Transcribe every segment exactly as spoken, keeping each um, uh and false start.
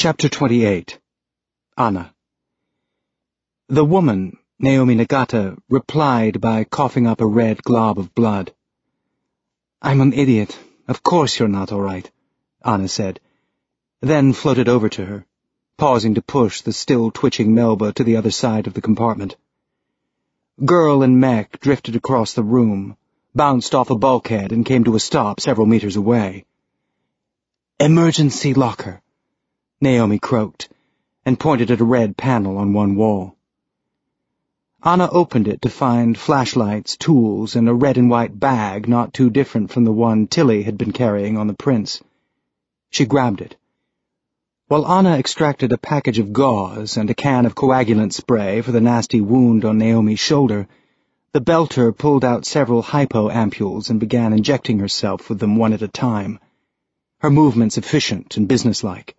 Chapter twenty-eight. Anna. The woman, Naomi Nagata, replied by coughing up a red glob of blood. "I'm an idiot. Of course you're not all right," Anna said, then floated over to her, pausing to push the still-twitching Melba to the other side of the compartment. Girl and mech drifted across the room, bounced off a bulkhead and came to a stop several meters away. "Emergency locker," Naomi croaked, and pointed at a red panel on one wall. Anna opened it to find flashlights, tools, and a red-and-white bag not too different from the one Tilly had been carrying on the Prince. She grabbed it. While Anna extracted a package of gauze and a can of coagulant spray for the nasty wound on Naomi's shoulder, the belter pulled out several hypo-ampules and began injecting herself with them one at a time, her movements efficient and businesslike.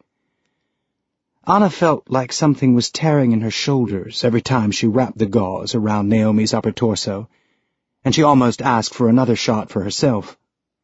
Anna felt like something was tearing in her shoulders every time she wrapped the gauze around Naomi's upper torso, and she almost asked for another shot for herself.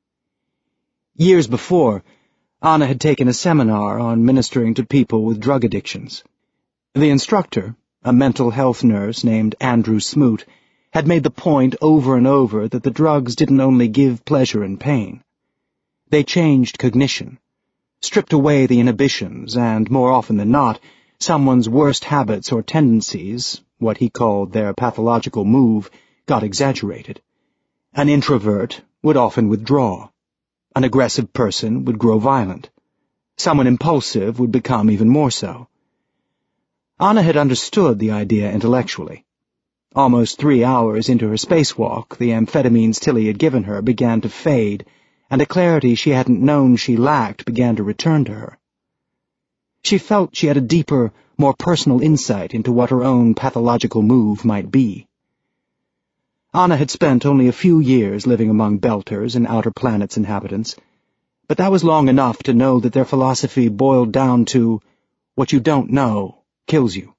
Years before, Anna had taken a seminar on ministering to people with drug addictions. The instructor, a mental health nurse named Andrew Smoot, had made the point over and over that the drugs didn't only give pleasure and pain. They changed cognition, stripped away the inhibitions, and, more often than not, someone's worst habits or tendencies, what he called their pathological move, got exaggerated. An introvert would often withdraw. An aggressive person would grow violent. Someone impulsive would become even more so. Anna had understood the idea intellectually. Almost three hours into her spacewalk, the amphetamines Tilly had given her began to fade, and a clarity she hadn't known she lacked began to return to her. She felt she had a deeper, more personal insight into what her own pathological move might be. Anna had spent only a few years living among Belters and Outer Planets inhabitants, but that was long enough to know that their philosophy boiled down to, what you don't know kills you.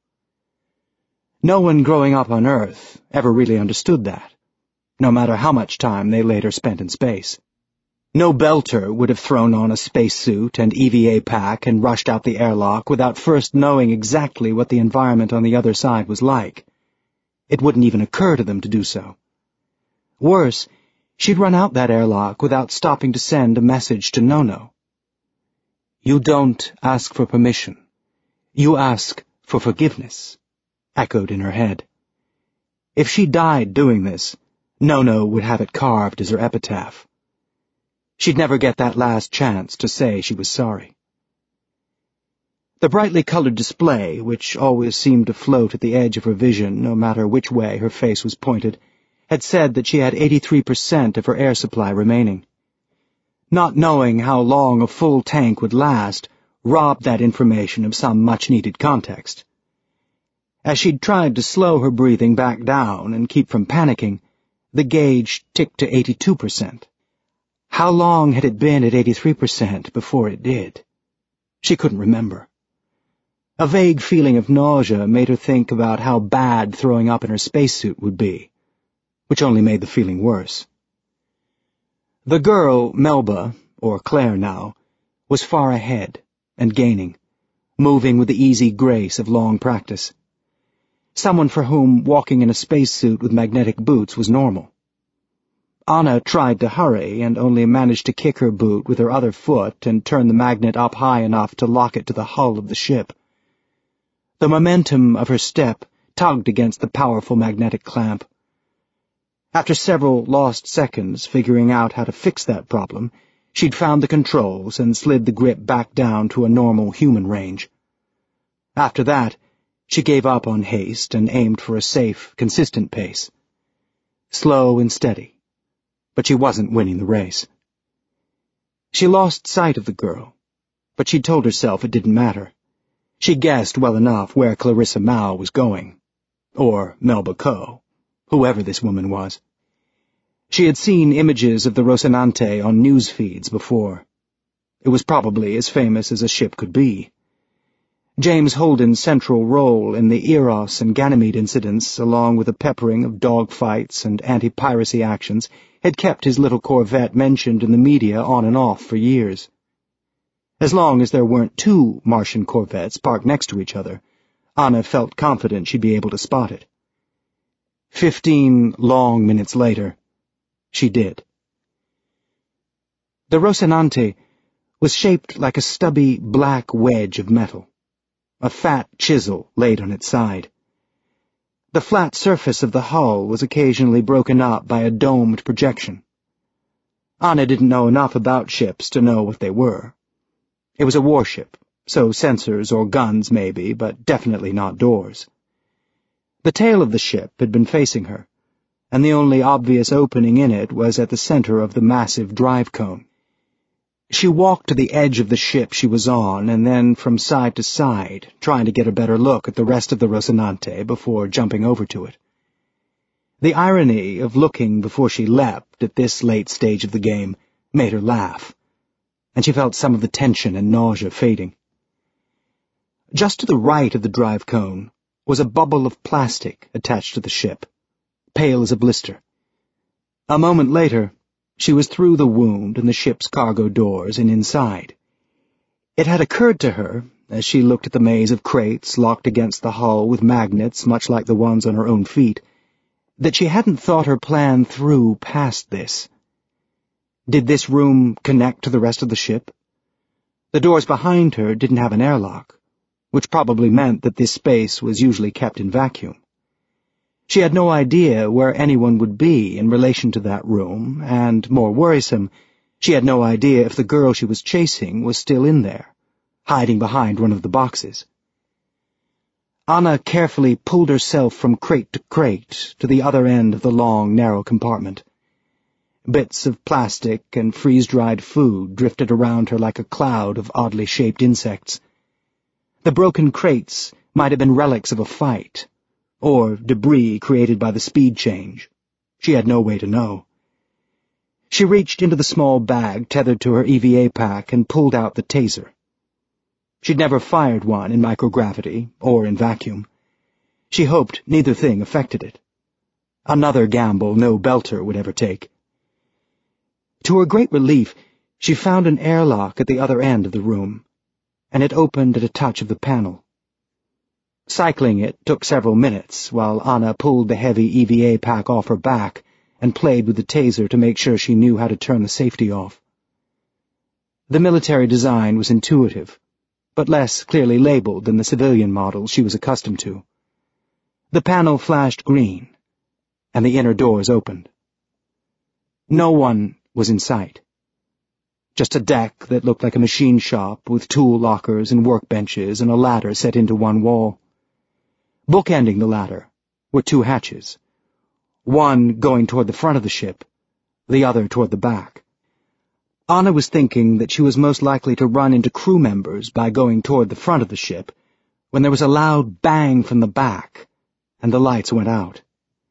No one growing up on Earth ever really understood that, no matter how much time they later spent in space. No Belter would have thrown on a spacesuit and E V A pack and rushed out the airlock without first knowing exactly what the environment on the other side was like. It wouldn't even occur to them to do so. Worse, she'd run out that airlock without stopping to send a message to Nono. "You don't ask for permission. You ask for forgiveness," echoed in her head. If she died doing this, Nono would have it carved as her epitaph. She'd never get that last chance to say she was sorry. The brightly colored display, which always seemed to float at the edge of her vision no matter which way her face was pointed, had said that she had eighty-three percent of her air supply remaining. Not knowing how long a full tank would last robbed that information of some much-needed context. As she'd tried to slow her breathing back down and keep from panicking, the gauge ticked to eighty-two percent. How long had it been at eighty-three percent before it did? She couldn't remember. A vague feeling of nausea made her think about how bad throwing up in her spacesuit would be, which only made the feeling worse. The girl, Melba, or Claire now, was far ahead and gaining, moving with the easy grace of long practice. Someone for whom walking in a spacesuit with magnetic boots was normal. Anna tried to hurry and only managed to kick her boot with her other foot and turn the magnet up high enough to lock it to the hull of the ship. The momentum of her step tugged against the powerful magnetic clamp. After several lost seconds figuring out how to fix that problem, she'd found the controls and slid the grip back down to a normal human range. After that, she gave up on haste and aimed for a safe, consistent pace. Slow and steady. But she wasn't winning the race. She lost sight of the girl, but she told herself it didn't matter. She guessed well enough where Clarissa Mao was going. Or Melba Coe, whoever this woman was. She had seen images of the Rocinante on news feeds before. It was probably as famous as a ship could be. James Holden's central role in the Eros and Ganymede incidents, along with a peppering of dogfights and anti-piracy actions, had kept his little corvette mentioned in the media on and off for years. As long as there weren't two Martian corvettes parked next to each other, Anna felt confident she'd be able to spot it. Fifteen long minutes later, she did. The Rocinante was shaped like a stubby black wedge of metal, a fat chisel laid on its side. The flat surface of the hull was occasionally broken up by a domed projection. Anna didn't know enough about ships to know what they were. It was a warship, so sensors or guns maybe, but definitely not doors. The tail of the ship had been facing her, and the only obvious opening in it was at the center of the massive drive cone. She walked to the edge of the ship she was on and then from side to side, trying to get a better look at the rest of the Rocinante before jumping over to it. The irony of looking before she leapt at this late stage of the game made her laugh, and she felt some of the tension and nausea fading. Just to the right of the drive cone was a bubble of plastic attached to the ship, pale as a blister. A moment later, she was through the wound in the ship's cargo doors and inside. It had occurred to her, as she looked at the maze of crates locked against the hull with magnets much like the ones on her own feet, that she hadn't thought her plan through past this. Did this room connect to the rest of the ship? The doors behind her didn't have an airlock, which probably meant that this space was usually kept in vacuum. She had no idea where anyone would be in relation to that room, and, more worrisome, she had no idea if the girl she was chasing was still in there, hiding behind one of the boxes. Anna carefully pulled herself from crate to crate to the other end of the long, narrow compartment. Bits of plastic and freeze-dried food drifted around her like a cloud of oddly shaped insects. The broken crates might have been relics of a fight, or debris created by the speed change. She had no way to know. She reached into the small bag tethered to her E V A pack and pulled out the taser. She'd never fired one in microgravity or in vacuum. She hoped neither thing affected it. Another gamble no Belter would ever take. To her great relief, she found an airlock at the other end of the room, and it opened at a touch of the panel. Cycling it took several minutes while Anna pulled the heavy E V A pack off her back and played with the taser to make sure she knew how to turn the safety off. The military design was intuitive, but less clearly labeled than the civilian models she was accustomed to. The panel flashed green, and the inner doors opened. No one was in sight. Just a deck that looked like a machine shop with tool lockers and workbenches and a ladder set into one wall. Bookending the ladder were two hatches, one going toward the front of the ship, the other toward the back. Anna was thinking that she was most likely to run into crew members by going toward the front of the ship when there was a loud bang from the back, and the lights went out.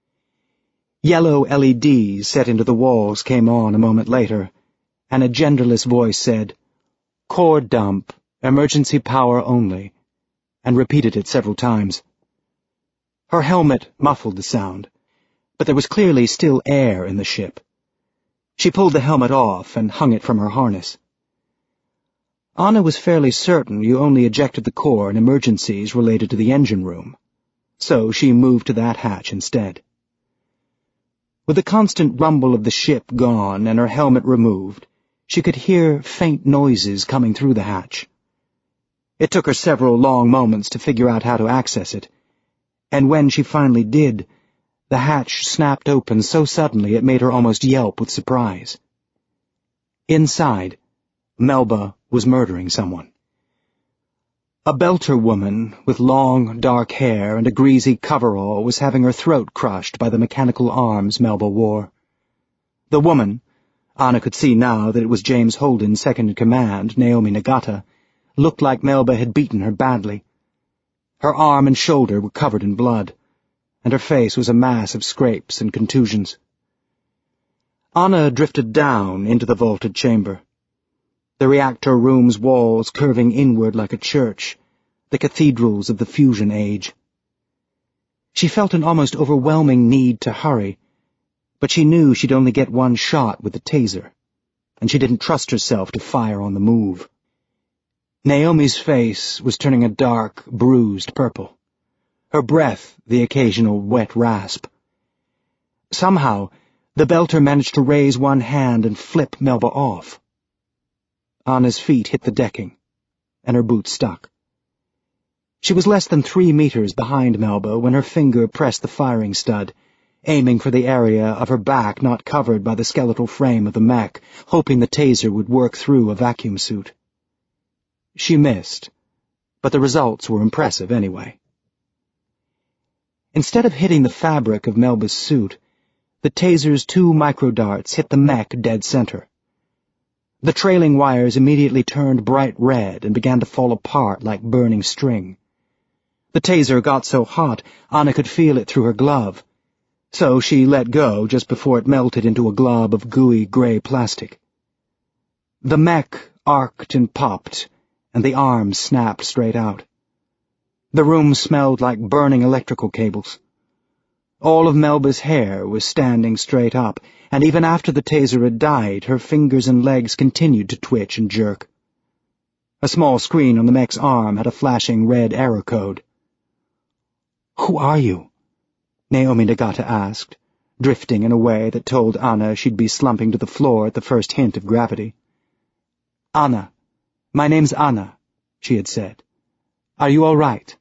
Yellow L E Ds set into the walls came on a moment later, and a genderless voice said, "Core dump, emergency power only," and repeated it several times. Her helmet muffled the sound, but there was clearly still air in the ship. She pulled the helmet off and hung it from her harness. Anna was fairly certain you only ejected the core in emergencies related to the engine room, so she moved to that hatch instead. With the constant rumble of the ship gone and her helmet removed, she could hear faint noises coming through the hatch. It took her several long moments to figure out how to access it, and when she finally did, the hatch snapped open so suddenly it made her almost yelp with surprise. Inside, Melba was murdering someone. A Belter woman with long, dark hair and a greasy coverall was having her throat crushed by the mechanical arms Melba wore. The woman, Anna could see now that it was James Holden's second-in-command, Naomi Nagata, looked like Melba had beaten her badly. Her arm and shoulder were covered in blood, and her face was a mass of scrapes and contusions. Anna drifted down into the vaulted chamber, the reactor room's walls curving inward like a church, the cathedrals of the fusion age. She felt an almost overwhelming need to hurry, but she knew she'd only get one shot with the taser, and she didn't trust herself to fire on the move. Naomi's face was turning a dark, bruised purple. Her breath the occasional wet rasp. Somehow, the Belter managed to raise one hand and flip Melba off. Anna's feet hit the decking, and her boot stuck. She was less than three meters behind Melba when her finger pressed the firing stud, aiming for the area of her back not covered by the skeletal frame of the mech, hoping the taser would work through a vacuum suit. She missed, but the results were impressive anyway. Instead of hitting the fabric of Melba's suit, the taser's two microdarts hit the mech dead center. The trailing wires immediately turned bright red and began to fall apart like burning string. The taser got so hot, Anna could feel it through her glove, so she let go just before it melted into a glob of gooey gray plastic. The mech arced and popped, and the arms snapped straight out. The room smelled like burning electrical cables. All of Melba's hair was standing straight up, and even after the taser had died, her fingers and legs continued to twitch and jerk. A small screen on the mech's arm had a flashing red error code. "Who are you?" Naomi Nagata asked, drifting in a way that told Anna she'd be slumping to the floor at the first hint of gravity. "Anna. My name's Anna," she had said. "Are you all right?"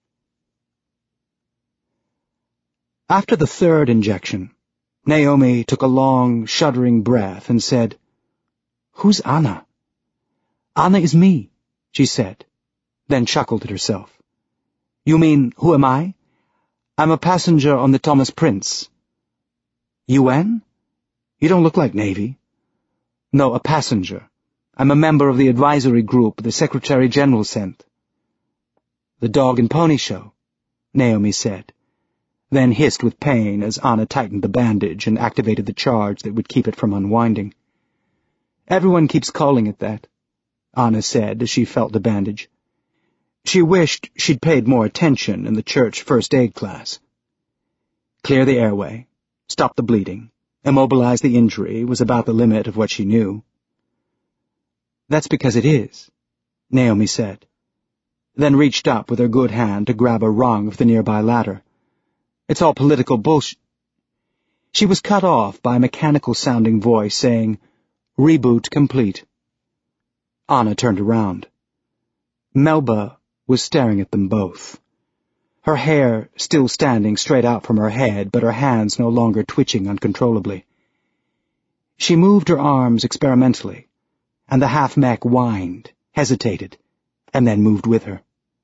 After the third injection, Naomi took a long, shuddering breath and said, "Who's Anna?" "Anna is me," she said, then chuckled at herself. "You mean, who am I? I'm a passenger on the Thomas Prince." "U N? You don't look like Navy." "No, a passenger. I'm a member of the advisory group the Secretary-General sent." "The dog and pony show," Naomi said, then hissed with pain as Anna tightened the bandage and activated the charge that would keep it from unwinding. "Everyone keeps calling it that," Anna said as she felt the bandage. She wished she'd paid more attention in the church first aid class. Clear the airway, stop the bleeding, immobilize the injury was about the limit of what she knew. "That's because it is," Naomi said, then reached up with her good hand to grab a rung of the nearby ladder. "It's all political bullshit." She was cut off by a mechanical-sounding voice saying, "Reboot complete." Anna turned around. Melba was staring at them both, her hair still standing straight out from her head, but her hands no longer twitching uncontrollably. She moved her arms experimentally, and the half-mech whined, hesitated, and then moved with her.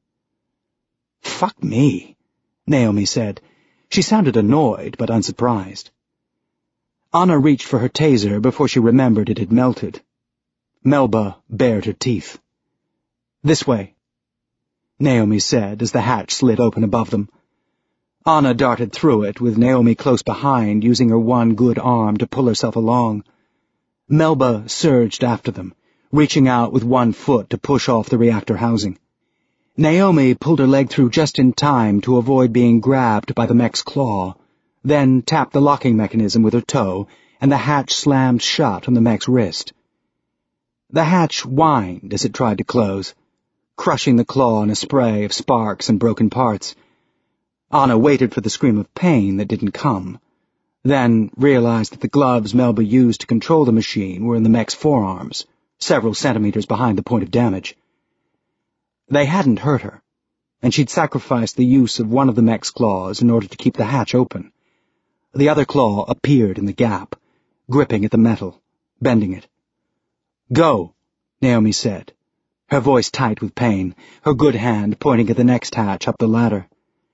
"Fuck me," Naomi said. She sounded annoyed, but unsurprised. Anna reached for her taser before she remembered it had melted. Melba bared her teeth. "This way," Naomi said as the hatch slid open above them. Anna darted through it, with Naomi close behind, using her one good arm to pull herself along. Melba surged after them, reaching out with one foot to push off the reactor housing. Naomi pulled her leg through just in time to avoid being grabbed by the mech's claw, then tapped the locking mechanism with her toe, and the hatch slammed shut on the mech's wrist. The hatch whined as it tried to close, crushing the claw in a spray of sparks and broken parts. Anna waited for the scream of pain that didn't come, then realized that the gloves Melba used to control the machine were in the mech's forearms, several centimeters behind the point of damage. They hadn't hurt her, and she'd sacrificed the use of one of the mech's claws in order to keep the hatch open. The other claw appeared in the gap, gripping at the metal, bending it. "Go," Naomi said, her voice tight with pain, her good hand pointing at the next hatch up the ladder.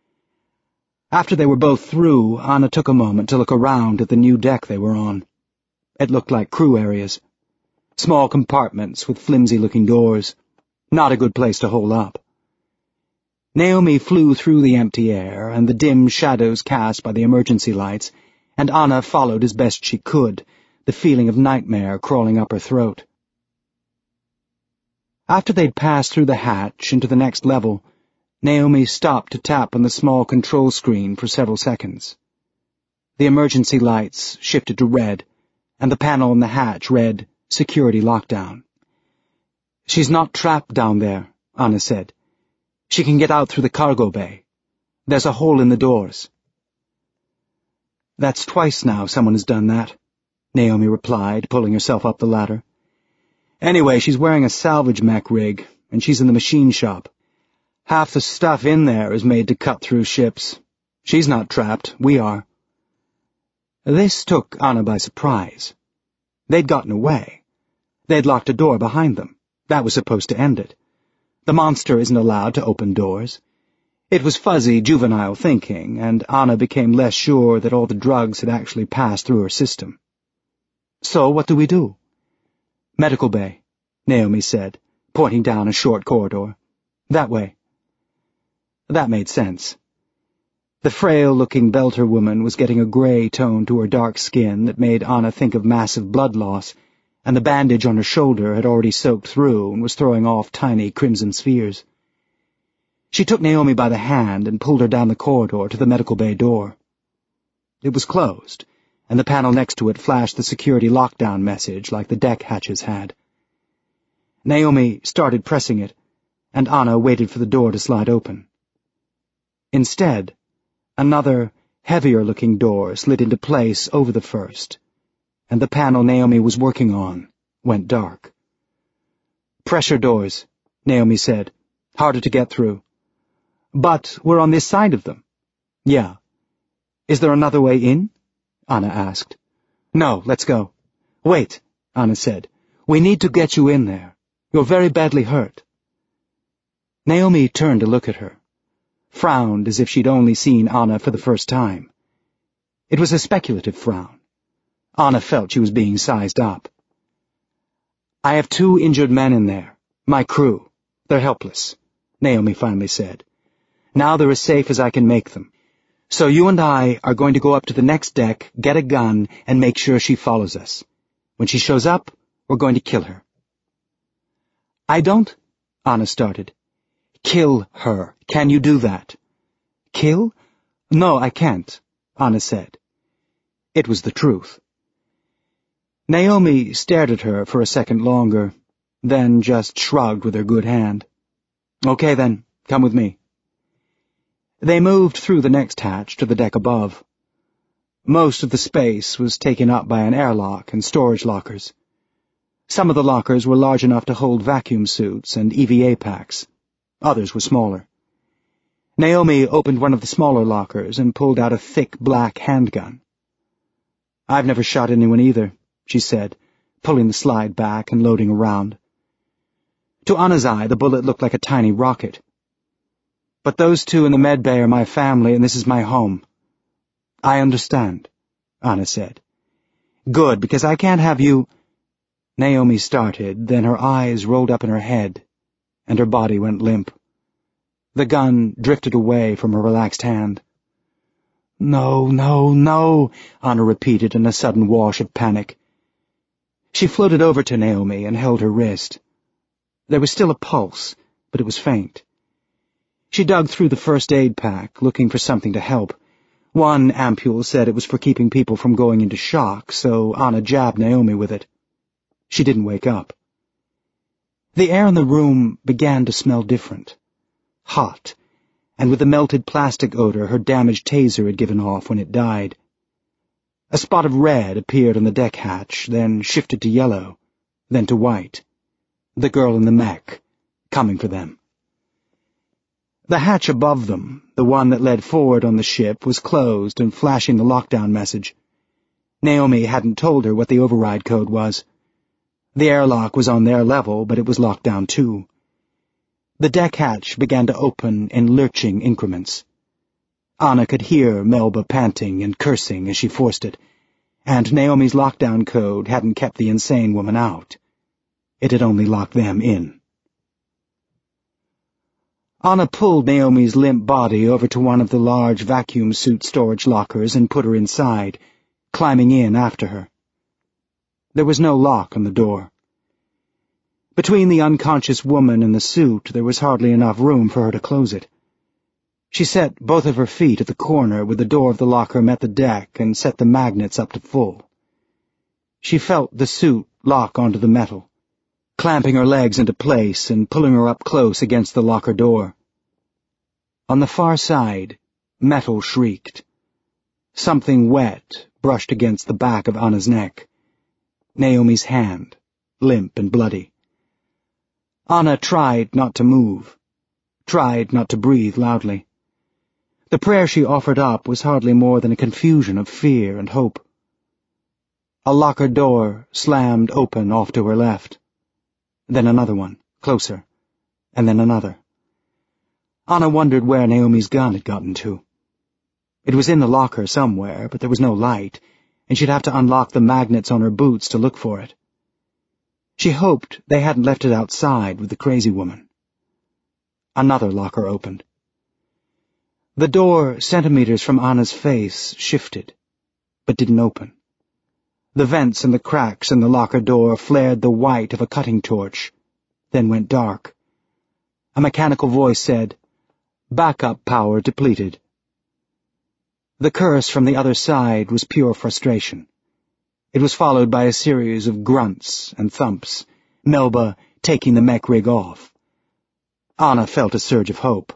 After they were both through, Anna took a moment to look around at the new deck they were on. It looked like crew areas. Small compartments with flimsy-looking doors. Not a good place to hole up. Naomi flew through the empty air and the dim shadows cast by the emergency lights, and Anna followed as best she could, the feeling of nightmare crawling up her throat. After they'd passed through the hatch into the next level, Naomi stopped to tap on the small control screen for several seconds. The emergency lights shifted to red, and the panel on the hatch read, "Security Lockdown." "She's not trapped down there," Anna said. "She can get out through the cargo bay. There's a hole in the doors." "That's twice now someone has done that," Naomi replied, pulling herself up the ladder. "Anyway, she's wearing a salvage mech rig, and she's in the machine shop. Half the stuff in there is made to cut through ships. She's not trapped, we are." This took Anna by surprise. They'd gotten away. They'd locked a door behind them. That was supposed to end it. The monster isn't allowed to open doors. It was fuzzy, juvenile thinking, and Anna became less sure that all the drugs had actually passed through her system. "So what do we do?" "Medical bay," Naomi said, pointing down a short corridor. "That way." That made sense. The frail-looking Belter woman was getting a grey tone to her dark skin that made Anna think of massive blood loss, and the bandage on her shoulder had already soaked through and was throwing off tiny crimson spheres. She took Naomi by the hand and pulled her down the corridor to the medical bay door. It was closed, and the panel next to it flashed the security lockdown message like the deck hatches had. Naomi started pressing it, and Anna waited for the door to slide open. Instead, another, heavier-looking door slid into place over the first, and the panel Naomi was working on went dark. "Pressure doors," Naomi said. "Harder to get through." "But we're on this side of them." "Yeah." "Is there another way in?" Anna asked. "No, let's go." "Wait," Anna said. "We need to get you in there. You're very badly hurt." Naomi turned to look at her, frowned as if she'd only seen Anna for the first time. It was a speculative frown. Anna felt she was being sized up. "I have two injured men in there, my crew. They're helpless," Naomi finally said. "Now they're as safe as I can make them. So you and I are going to go up to the next deck, get a gun, and make sure she follows us. When she shows up, we're going to kill her." "I don't—" Anna started. "Kill her. Can you do that?" "Kill? No, I can't," Anna said. It was the truth. Naomi stared at her for a second longer, then just shrugged with her good hand. "Okay then, come with me." They moved through the next hatch to the deck above. Most of the space was taken up by an airlock and storage lockers. Some of the lockers were large enough to hold vacuum suits and E V A packs. Others were smaller. Naomi opened one of the smaller lockers and pulled out a thick black handgun. "I've never shot anyone either," she said, pulling the slide back and loading around. To Anna's eye, the bullet looked like a tiny rocket. "But those two in the med bay are my family, and this is my home." "I understand," Anna said. "Good, because I can't have you—" Naomi started, then her eyes rolled up in her head, and her body went limp. The gun drifted away from her relaxed hand. "No, no, no," Anna repeated in a sudden wash of panic. She floated over to Naomi and held her wrist. There was still a pulse, but it was faint. She dug through the first aid pack, looking for something to help. One ampule said it was for keeping people from going into shock, so Anna jabbed Naomi with it. She didn't wake up. The air in the room began to smell different. Hot, and with the melted plastic odor her damaged taser had given off when it died. A spot of red appeared on the deck hatch, then shifted to yellow, then to white. The girl in the mech, coming for them. The hatch above them, the one that led forward on the ship, was closed and flashing the lockdown message. Naomi hadn't told her what the override code was. The airlock was on their level, but it was locked down too. The deck hatch began to open in lurching increments. Anna could hear Melba panting and cursing as she forced it, and Naomi's lockdown code hadn't kept the insane woman out. It had only locked them in. Anna pulled Naomi's limp body over to one of the large vacuum suit storage lockers and put her inside, climbing in after her. There was no lock on the door. Between the unconscious woman and the suit, there was hardly enough room for her to close it. She set both of her feet at the corner where the door of the locker met the deck and set the magnets up to full. She felt the suit lock onto the metal, clamping her legs into place and pulling her up close against the locker door. On the far side, metal shrieked. Something wet brushed against the back of Anna's neck. Naomi's hand, limp and bloody. Anna tried not to move, tried not to breathe loudly. The prayer she offered up was hardly more than a confusion of fear and hope. A locker door slammed open off to her left. Then another one, closer, and then another. Anna wondered where Naomi's gun had gotten to. It was in the locker somewhere, but there was no light, and she'd have to unlock the magnets on her boots to look for it. She hoped they hadn't left it outside with the crazy woman. Another locker opened. The door, centimeters from Anna's face, shifted, but didn't open. The vents and the cracks in the locker door flared the white of a cutting torch, then went dark. A mechanical voice said, "Backup power depleted." The curse from the other side was pure frustration. It was followed by a series of grunts and thumps, Melba taking the mech rig off. Anna felt a surge of hope.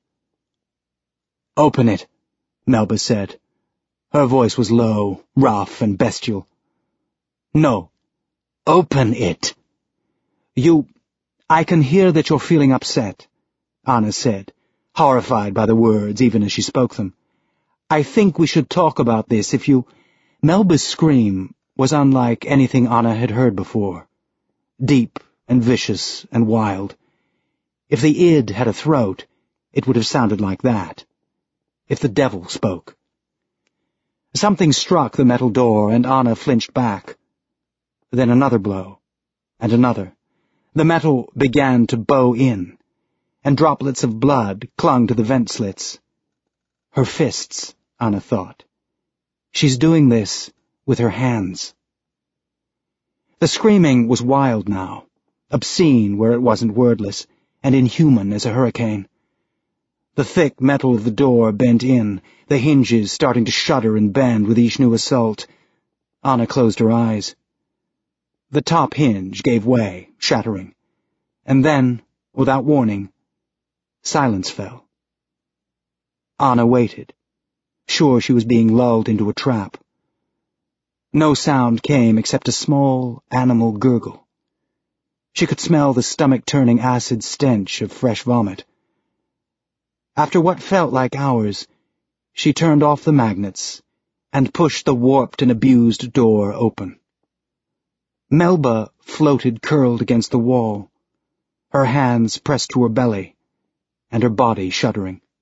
"Open it," Melba said. Her voice was low, rough, and bestial. "No. Open it." You... I can hear that you're feeling upset," Anna said, horrified by the words even as she spoke them. "I think we should talk about this if you—" Melba's scream was unlike anything Anna had heard before. Deep and vicious and wild. If the id had a throat, it would have sounded like that. If the devil spoke. Something struck the metal door, and Anna flinched back. Then another blow, and another. The metal began to bow in, and droplets of blood clung to the vent slits. Her fists, Anna thought. She's doing this with her hands. The screaming was wild now, obscene where it wasn't wordless, and inhuman as a hurricane. The thick metal of the door bent in, the hinges starting to shudder and bend with each new assault. Anna closed her eyes. The top hinge gave way, shattering. And then, without warning, silence fell. Anna waited, sure she was being lulled into a trap. No sound came except a small animal gurgle. She could smell the stomach-turning acid stench of fresh vomit. After what felt like hours, she turned off the magnets and pushed the warped and abused door open. Melba floated curled against the wall, her hands pressed to her belly, and her body shuddering.